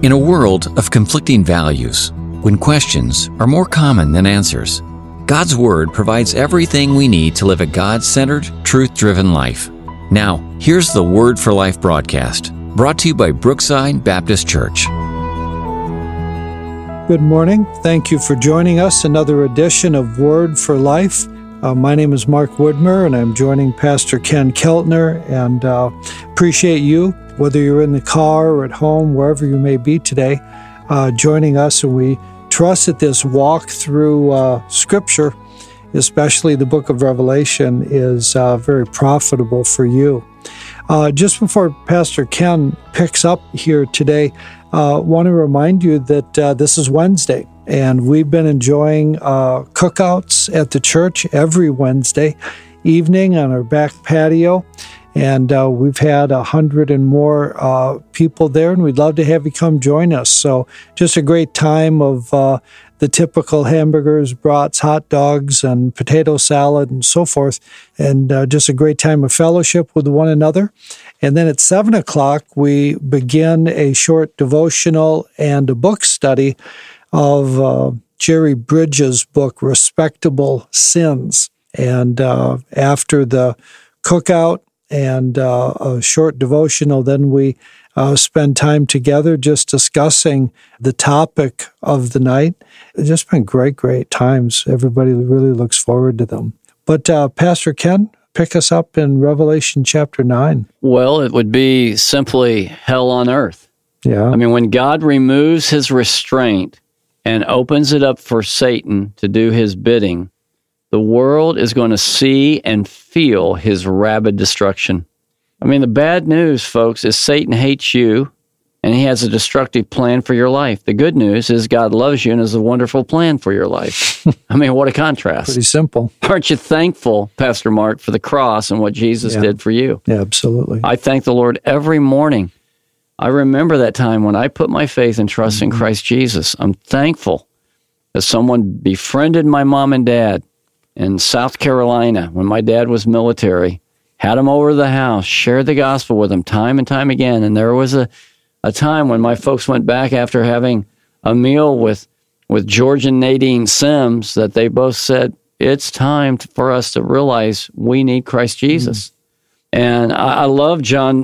In a world of conflicting values, when questions are more common than answers, God's Word provides everything we need to live a God-centered, truth-driven life. Now, here's the Word for Life broadcast, brought to you by Brookside Baptist Church. Good morning. Thank you for joining us. Another edition of Word for Life. My name is Mark Woodmer, and I'm joining Pastor Ken Keltner, and appreciate you, whether you're in the car or at home, wherever you may be today, joining us. And we trust that this walk through Scripture, especially the book of Revelation, is very profitable for you. Just before Pastor Ken picks up here today, I want to remind you that this is Wednesday, and we've been enjoying cookouts at the church every Wednesday evening on our back patio, and we've had 100 and more people there, and we'd love to have you come join us. So just a great time of the typical hamburgers, brats, hot dogs, and potato salad, and so forth, and just a great time of fellowship with one another. And then at 7 o'clock, we begin a short devotional and a book study of Jerry Bridges' book, Respectable Sins. And after the cookout and a short devotional, then we spend time together just discussing the topic of the night. It's just been great times. Everybody really looks forward to them. But Pastor Ken, pick us up in Revelation chapter 9. Well, it would be simply hell on earth. Yeah. I mean, when God removes his restraint and opens it up for Satan to do his bidding, the world is going to see and feel his rabid destruction. I mean, the bad news, folks, is Satan hates you, and he has a destructive plan for your life. The good news is God loves you and has a wonderful plan for your life. I mean, what a contrast. Pretty simple. Aren't you thankful, Pastor Mark, for the cross and what Jesus did for you? Yeah, absolutely. I thank the Lord every morning. I remember that time when I put my faith and trust in Christ Jesus. I'm thankful that someone befriended my mom and dad in South Carolina when my dad was military, had them over to the house, shared the gospel with them time and time again. And there was a time when my folks went back after having a meal with George and Nadine Sims that they both said, it's time for us to realize we need Christ Jesus. And I love John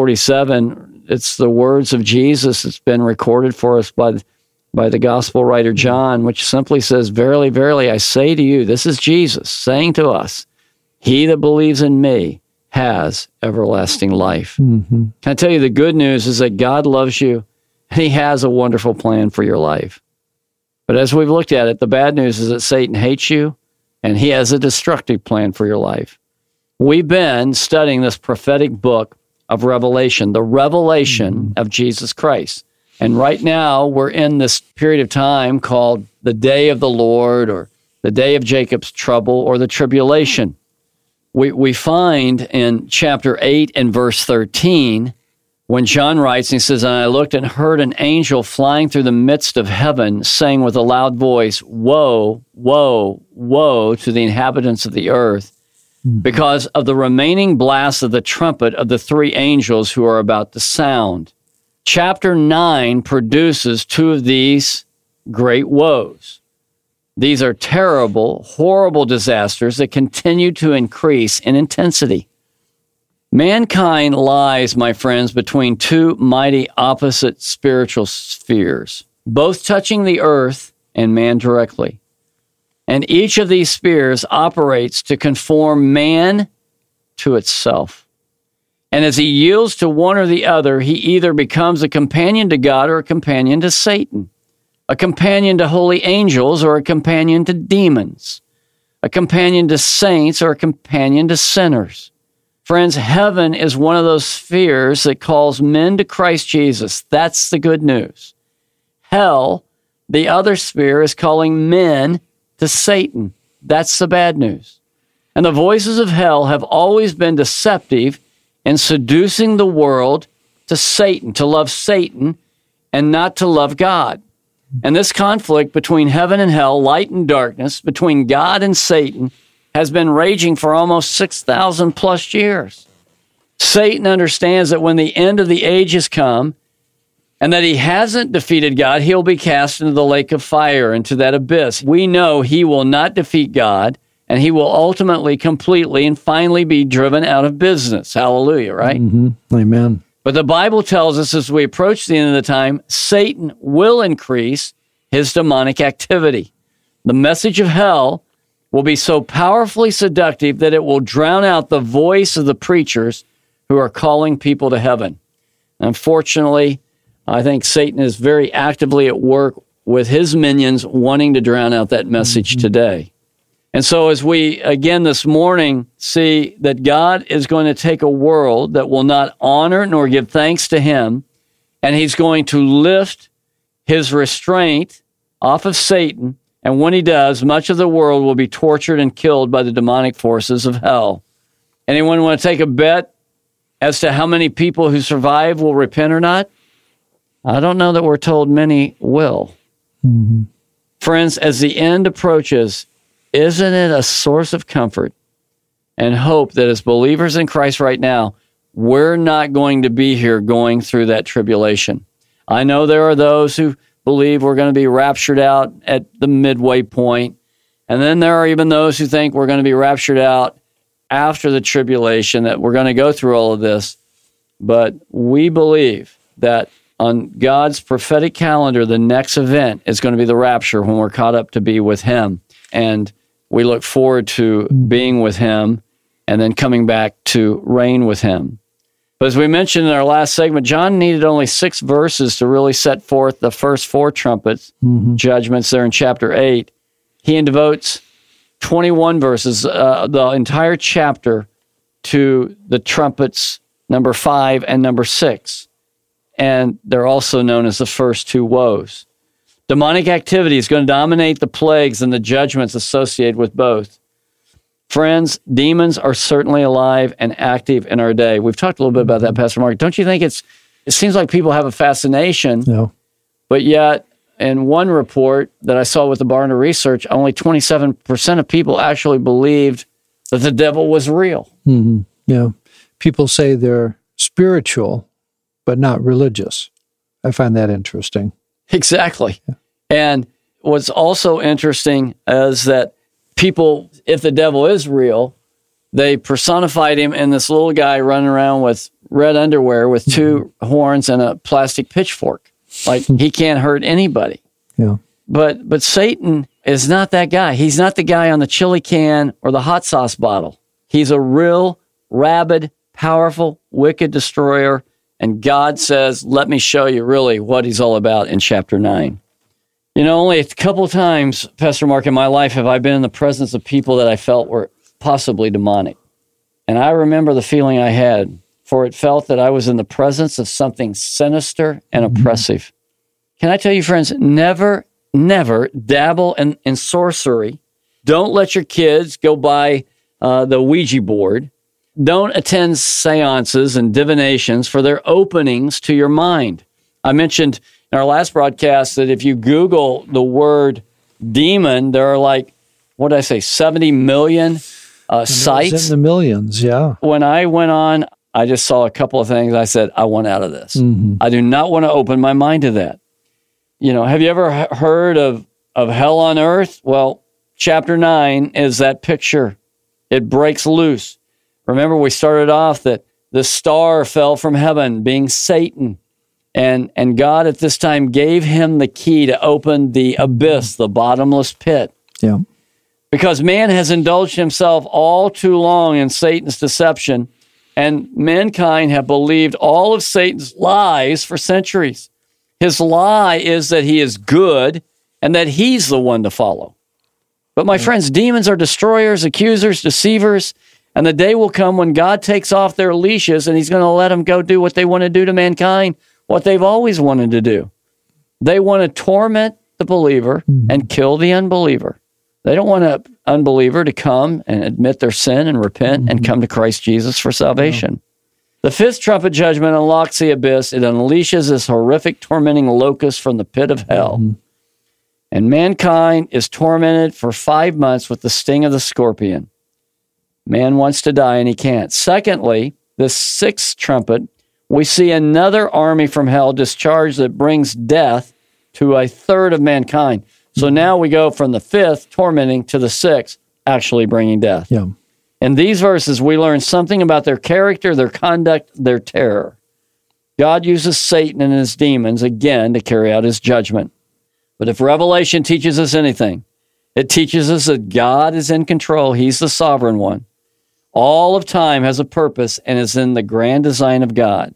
6:47. It's the words of Jesus that's been recorded for us by the gospel writer John, which simply says, verily, verily, I say to you, this is Jesus saying to us, he that believes in me has everlasting life. Can I tell you, the good news is that God loves you and he has a wonderful plan for your life. But as we've looked at it, the bad news is that Satan hates you and he has a destructive plan for your life. We've been studying this prophetic book of Revelation, the revelation of Jesus Christ. And right now we're in this period of time called the day of the Lord, or the day of Jacob's trouble, or the tribulation. We find in chapter 8 and verse 13, when John writes, and he says, and I looked and heard an angel flying through the midst of heaven, saying with a loud voice, woe, woe, woe to the inhabitants of the earth, because of the remaining blast of the trumpet of the three angels who are about to sound. Chapter 9 produces two of these great woes. These are terrible, horrible disasters that continue to increase in intensity. Mankind lies, my friends, between two mighty opposite spiritual spheres, both touching the earth and man directly. And each of these spheres operates to conform man to itself. And as he yields to one or the other, he either becomes a companion to God or a companion to Satan, a companion to holy angels or a companion to demons, a companion to saints or a companion to sinners. Friends, heaven is one of those spheres that calls men to Christ Jesus. That's the good news. Hell, the other sphere, is calling men to Satan. That's the bad news. And the voices of hell have always been deceptive in seducing the world to Satan, to love Satan and not to love God. And this conflict between heaven and hell, light and darkness, between God and Satan, has been raging for almost 6,000 plus years. Satan understands that when the end of the age has come, and that he hasn't defeated God, he'll be cast into the lake of fire, into that abyss. We know he will not defeat God, and he will ultimately, completely, and finally be driven out of business. Hallelujah, right? Mm-hmm. Amen. But the Bible tells us as we approach the end of the time, Satan will increase his demonic activity. The message of hell will be so powerfully seductive that it will drown out the voice of the preachers who are calling people to heaven. Unfortunately, I think Satan is very actively at work with his minions wanting to drown out that message today. And so as we, again this morning, see that God is going to take a world that will not honor nor give thanks to him, and he's going to lift his restraint off of Satan, and when he does, much of the world will be tortured and killed by the demonic forces of hell. Anyone want to take a bet as to how many people who survive will repent or not? I don't know that we're told many will. Mm-hmm. Friends, as the end approaches, isn't it a source of comfort and hope that as believers in Christ right now, we're not going to be here going through that tribulation? I know there are those who believe we're going to be raptured out at the midway point, and then there are even those who think we're going to be raptured out after the tribulation, that we're going to go through all of this. But we believe that on God's prophetic calendar, the next event is going to be the rapture, when we're caught up to be with him. And we look forward to being with him and then coming back to reign with him. But as we mentioned in our last segment, John needed only 6 verses to really set forth the first 4 trumpets, judgments there in chapter 8. He devotes 21 verses, the entire chapter, to the trumpets number 5 and number 6. And they're also known as the first 2 woes. Demonic activity is going to dominate the plagues and the judgments associated with both. Friends, demons are certainly alive and active in our day. We've talked a little bit about that, Pastor Mark. Don't you think it seems like people have a fascination, but yet in one report that I saw with the Barna Research, only 27% of people actually believed that the devil was real. Mm-hmm. Yeah. People say they're spiritual, but not religious. I find that interesting. Exactly. Yeah. And what's also interesting is that people, if the devil is real, they personified him in this little guy running around with red underwear with 2 horns and a plastic pitchfork. Like, he can't hurt anybody. Yeah. But Satan is not that guy. He's not the guy on the chili can or the hot sauce bottle. He's a real, rabid, powerful, wicked destroyer. And God says, let me show you really what he's all about in chapter 9. You know, only a couple of times, Pastor Mark, in my life have I been in the presence of people that I felt were possibly demonic. And I remember the feeling I had, for it felt that I was in the presence of something sinister and oppressive. Can I tell you, friends, never dabble in sorcery. Don't let your kids go by the Ouija board. Don't attend seances and divinations, for they're openings to your mind. I mentioned in our last broadcast that if you Google the word demon, there are like, what did I say, 70 million sites? In the millions, yeah. When I went on, I just saw a couple of things. I said, I want out of this. I do not want to open my mind to that. You know, have you ever heard of hell on earth? Well, chapter 9 is that picture. It breaks loose. Remember, we started off that the star fell from heaven, being Satan. And God at this time gave him the key to open the abyss, the bottomless pit. Yeah. Because man has indulged himself all too long in Satan's deception, and mankind have believed all of Satan's lies for centuries. His lie is that he is good and that he's the one to follow. But my friends, demons are destroyers, accusers, deceivers, and the day will come when God takes off their leashes and he's going to let them go do what they want to do to mankind, what they've always wanted to do. They want to torment the believer and kill the unbeliever. They don't want an unbeliever to come and admit their sin and repent and come to Christ Jesus for salvation. The 5th trumpet judgment unlocks the abyss. It unleashes this horrific, tormenting locust from the pit of hell. And mankind is tormented for 5 months with the sting of the scorpion. Man wants to die and he can't. Secondly, the 6th trumpet we see another army from hell discharged that brings death to a third of mankind. So now we go from the fifth, tormenting, to the sixth, actually bringing death. Yeah. In these verses, we learn something about their character, their conduct, their terror. God uses Satan and his demons again to carry out his judgment. But if Revelation teaches us anything, it teaches us that God is in control. He's the sovereign one. All of time has a purpose and is in the grand design of God.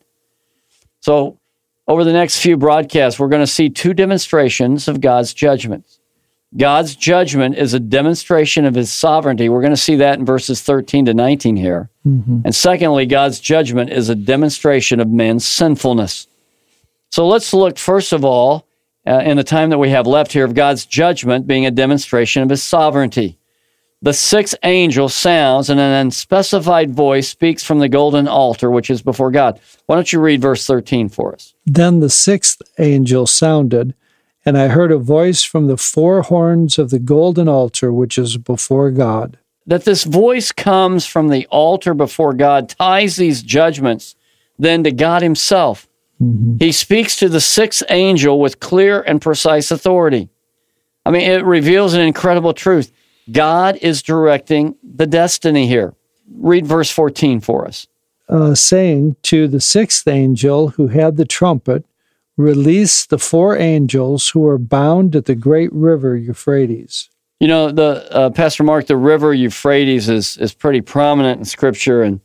So over the next few broadcasts, we're going to see two demonstrations of God's judgments. God's judgment is a demonstration of his sovereignty. We're going to see that in verses 13 to 19 here. Mm-hmm. And secondly, God's judgment is a demonstration of man's sinfulness. So let's look, first of all, in the time that we have left here, of God's judgment being a demonstration of his sovereignty. The sixth angel sounds, and an unspecified voice speaks from the golden altar, which is before God. Why don't you read verse 13 for us? Then the sixth angel sounded, and I heard a voice from the four horns of the golden altar, which is before God. That this voice comes from the altar before God ties these judgments then to God himself. Mm-hmm. He speaks to the sixth angel with clear and precise authority. I mean, it reveals an incredible truth. God is directing the destiny here. Read verse 14 for us. Saying to the sixth angel who had the trumpet, release the four angels who are bound at the great river Euphrates. You know, Pastor Mark, the river Euphrates is pretty prominent in Scripture, and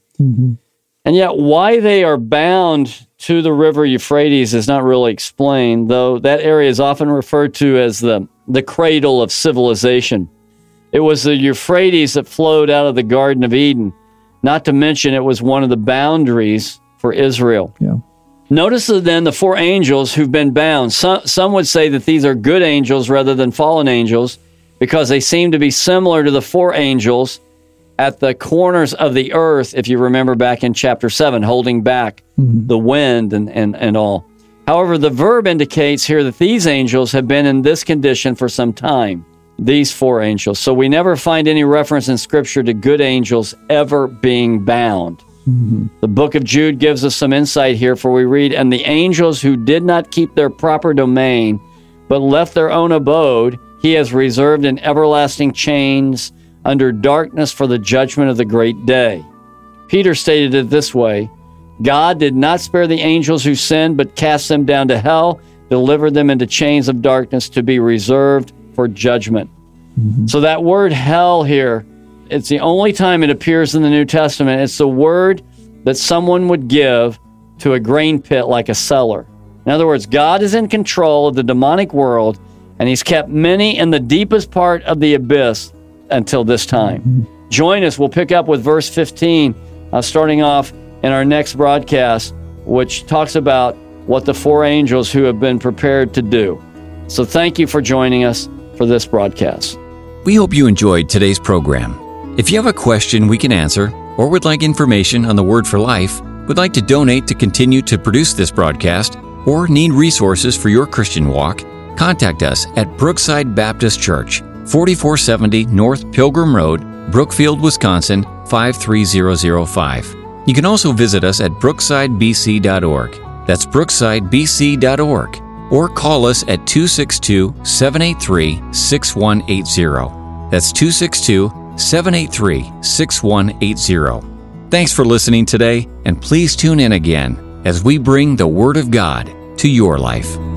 yet why they are bound to the river Euphrates is not really explained, though that area is often referred to as the cradle of civilization. It was the Euphrates that flowed out of the Garden of Eden, not to mention it was one of the boundaries for Israel. Yeah. Notice then the four angels who've been bound. Some would say that these are good angels rather than fallen angels because they seem to be similar to the four angels at the corners of the earth, if you remember back in chapter 7, holding back the wind and all. However, the verb indicates here that these angels have been in this condition for some time, these four angels. So we never find any reference in Scripture to good angels ever being bound. The book of Jude gives us some insight here, for we read, and the angels who did not keep their proper domain, but left their own abode, he has reserved in everlasting chains under darkness for the judgment of the great day. Peter stated it this way, God did not spare the angels who sinned, but cast them down to hell, delivered them into chains of darkness to be reserved for judgment. So that word hell here, it's the only time it appears in the New Testament. It's the word that someone would give to a grain pit like a cellar. In other words, God is in control of the demonic world, and he's kept many in the deepest part of the abyss until this time. Join us. We'll pick up with verse 15, starting off in our next broadcast, which talks about what the four angels who have been prepared to do. So thank you for joining us for this broadcast. We hope you enjoyed today's program. If you have a question we can answer, or would like information on the Word for Life, would like to donate to continue to produce this broadcast, or need resources for your Christian walk, contact us at Brookside Baptist Church, 4470 North Pilgrim Road, Brookfield, Wisconsin, 53005. You can also visit us at brooksidebc.org. That's brooksidebc.org. Or call us at 262-783-6180. That's 262-783-6180. Thanks for listening today, and please tune in again as we bring the Word of God to your life.